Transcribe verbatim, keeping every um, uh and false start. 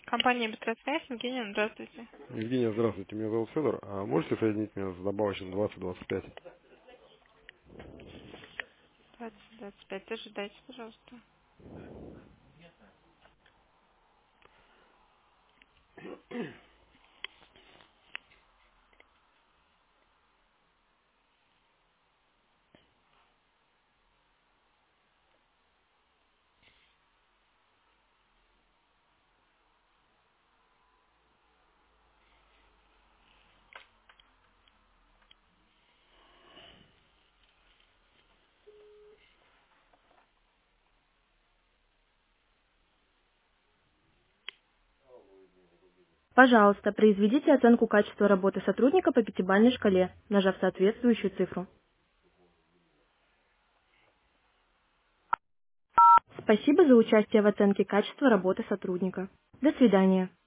Компания «Быстросвязь», Евгения, здравствуйте. Евгения, здравствуйте, меня зовут Федор. А можете соединить меня с добавочным двадцать двадцать пять? двадцать двадцать пять, дожидайтесь, пожалуйста. Пожалуйста, произведите оценку качества работы сотрудника по пятибалльной шкале, нажав соответствующую цифру. Спасибо за участие в оценке качества работы сотрудника. До свидания.